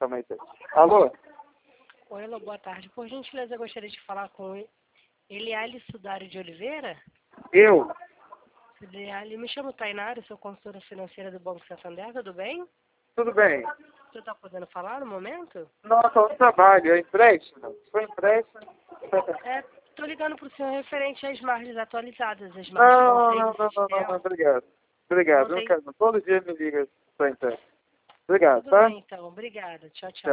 somente. Alô? Oi, alô, boa tarde. Por gentileza, eu gostaria de falar com Eliale Sudário de Oliveira. Eu? Eliale, me chamo Tainara, sou consultora financeira do Banco Santander, tudo bem? Tudo bem? Você está podendo falar no momento? Nossa, o trabalho, é empréstimo? Foi empréstimo? Estou ligando para o senhor referente às margens atualizadas. As margens Não, obrigado. Obrigado, Não eu tem... quero, todo dia me liga para empréstimo. Obrigado, Tudo tá? bem, então. Obrigada. Tchau, tchau.